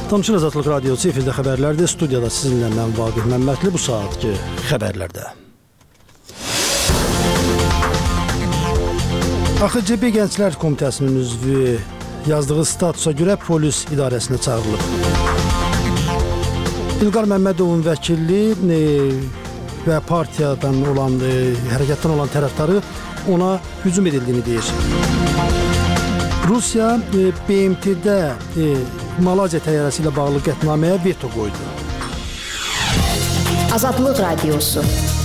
Danışır Azadlıq Radiosu efirdə xəbərlərdə, studiyada sizinlə mən Vaqif Məmmədli bu saatki xəbərlərdə. AXCB Gənclər Komitəsinin üzvü yazdığı statusa görə polis idarəsinə çağırılıb. İlqar Məmmədovun vəkilli və partiyadan olan, hərəkətdən olan tərəfdarı ona hücum edildiyini deyir. Rusiya BMT-də Malayziya təyyarəsi ilə bağlı qətnaməyə veto qoydu. Azadlıq Radiosu.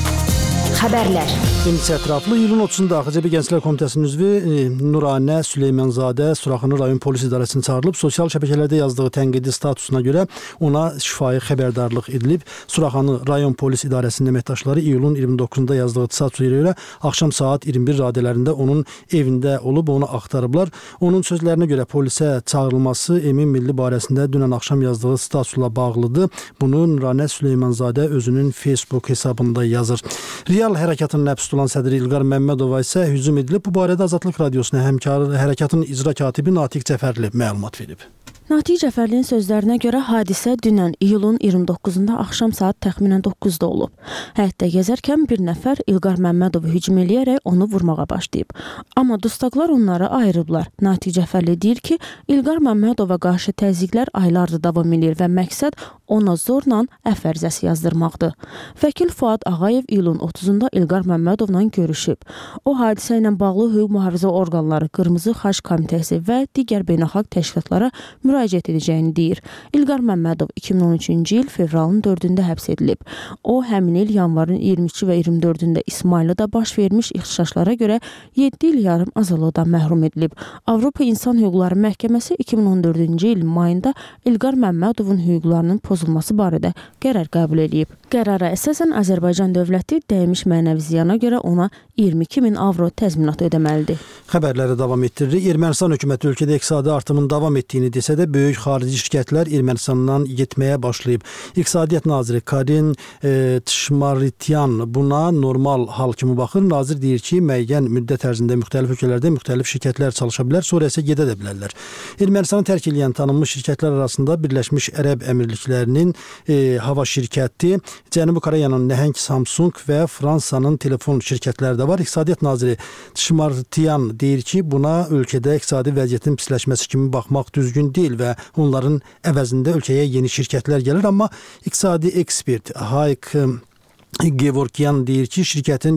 Xəbərlər. İndisi ətraflı iyulun 30-da AXCB Gənclər Komitəsinin üzvü Nuranə Süleymanzadə Suraxanı rayon polis idarəsinə çağırılıb. Sosial şəbəkələrdə yazdığı tənqidi statusuna görə ona şifahi xəbərdarlıq edilib. Suraxanı rayon polis idarəsinin əməkdaşları iyulun 29-da yazdığı statusuna görə axşam saat 21 radələrində onun evində olub, onu axtarıblar. Onun sözlərinə görə polisə çağırılması Emin Milli barəsində dünən axşam yazdığı statusla bağlıdır. Bunu Nuranə Süleymanzadə özünün Facebook hesabında yazır. Real hərəkatının nəbs tutulan sədri İlqar Məmmədova isə hücum edilib. Bu barədə Azadlıq Radiosuna həmkarı hərəkatın icra katibi Natiq Cəfərli məlumat verib. Natiq Cəfərlinin sözlərinə görə hadisə dünən iyulun 29-da axşam saat təxminən 9-da olub. Həyətdə gəzərkən bir nəfər İlqar Məmmədovu hücum eləyərək onu vurmağa başlayıb. Amma dustaqlar onları ayırıblar. Natiq Cəfərli deyir ki, İlqar Məmmədova qarşı təzyiqlər aylardır davam edir və məqsəd ona zorla əfv ərizəsi yazdırmaqdır. Vəkil Fuad Ağayev iyulun 30-da İlqar Məmmədovla görüşüb. O hadisə ilə bağlı hüquq mühafizə orqanları, Qırmızı Xaç Komitəsi və digər beynəlxalq təşkilatlara müraciət edəcəyini deyir. İlqar Məmmədov 2013-cü il fevralın 4-də həbs edilib. O, həmin il yanvarın 22 və 24-də İsmayılıda baş vermiş ixtişaşlara görə 7 il yarım azadlıqdan məhrum edilib. Avropa İnsan Hüquqları Məhkəməsi 2014-cü il mayında İlqar Məmmədovun hüquqlarının pozulması barədə qərar qəbul edib. Qərara əsasən Azərbaycan dövləti dəymiş mənəvi ziyana görə ona 22.000 avro təzminat ödəməlidir. Xəbərləri davam etdiririk. Ermənistan hökuməti ölkədə iqtisadi artımın davam etdiyini desə də böyük xarici şirkətlər Ermənistandan getməyə başlayıb. İqtisadiyyat naziri Karin Tşmarityan buna normal hal kimi baxır. Nazir deyir ki, müəyyən müddət ərzində müxtəlif ölkələrdə müxtəlif şirkətlər çalışa bilər, sonra isə gedə də bilərlər. Ermənistanı tərk edən tanınmış şirkətlər arasında Birləşmiş Ərəb Əmirliklərinin hava şirkəti, Cənubi Koreyanın nəhəng Samsung və Fransanın telefon şirkətləri də var. İqtisadiyyat naziri Tşmarityan deyir ki, buna ölkədə iqtisadi vəziyyətin pisləşməsi kimi baxmaq düzgün deyil və onların əvəzində ölkəyə yeni şirkətlər gəlir, amma iqtisadi ekspert Hayk Gevorkyan deyir ki, şirkətlərin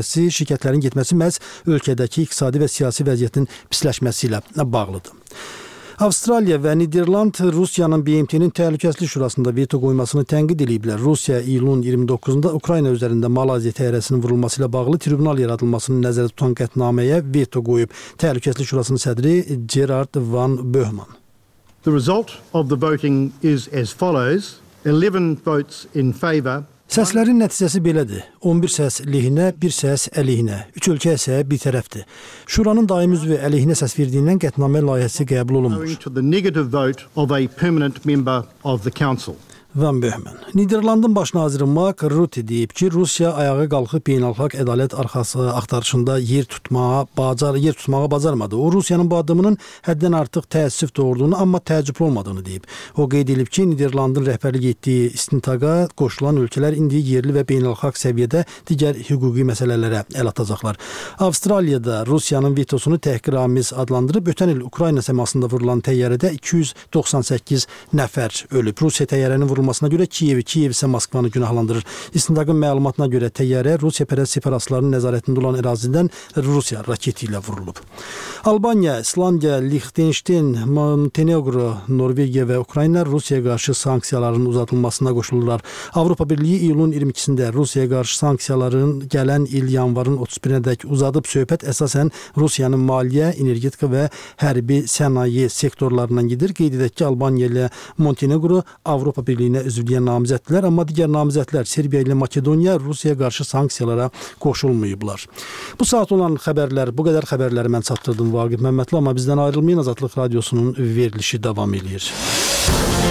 getməsi məhz ölkədəki iqtisadi və siyasi vəziyyətin pisləşməsi ilə bağlıdır. Avstraliya və Niderland Rusiyanın BMT-nin Təhlükəsizlik Şurasında veto qoymasını tənqid ediblər. Rusiya iyulun 29-da Ukrayna üzərində Malayziya təyyarəsinin vurulması ilə bağlı tribunal yaradılmasını nəzərdə tutan qətnaməyə veto qoyub. Təhlükəsizlik Şurasının sədri Gerard Van Böhman. The result of the voting is as follows: 11 votes in favour. Səslərin nəticəsi belədir. 11 səs lehinə, 1 səs əleyhinə. 3 ölkə isə bir tərəfdir. Şuranın daimi üzvü əleyhinə səs verdiyindən qətnamə layihəsi qəbul olunmur. To the negative vote of a permanent member of the council. Van Böhman. Niderlandın baş naziri Mark Rutte deyib ki, Rusiya ayağa qalxıb beynəlxalq ədalət axtarışında yer tutmağa bacarmadı. O, Rusiyanın bu addımının həddən artıq təəssüf doğurduğunu, amma təəccüblü olmadığını deyib. O qeyd edib ki, Niderlandın rəhbərlik etdiyi istintaqa qoşulan ölkələr indi yerli və beynəlxalq səviyyədə digər hüquqi məsələlərə əl atacaqlar. Avstraliyada Rusiyanın vetosunu təhqiramiz adlandırıb, ötən il Ukrayna səmasında vurulan təyyarədə 298 nəfər ölüb. Rusiya təyyarənin vurulmasına görə Kiyev isə Moskvanı günahlandırır. İstintaqın məlumatına görə təyyarə Rusiyapərəst separatistlərin nəzarətində olan ərazidən Rusiya raketi ilə vurulub. Albaniya, İslandiya, Liechtenstein, Montenegro, Norvegiya və Ukrayna Rusiyaya qarşı sanksiyaların uzadılmasına qoşulurlar. Avropa Birliyi iyulun 22-sində Rusiyaya qarşı sanksiyaların gələn il yanvarın 31-ədək uzadıb. Söhbət əsasən Rusiyanın maliyyə, energetika və hərbi sənaye sektorlarından gedir. Qeyd edək ki, Albaniya ilə Montenegro Avropa Birliyinə üzvlüyə namizəddirlər, amma digər namizədlər Serbiya ilə Makedoniya Rusiyaya qarşı sanksiyalara qoşulmayıblar. Bu saat olan xəbərlər, bu qədər xəbərləri mən çatdırdım Vaqif Məmmədli, amma bizdən ayrılmayın, Azadlıq Radiosunun verilişi davam edir.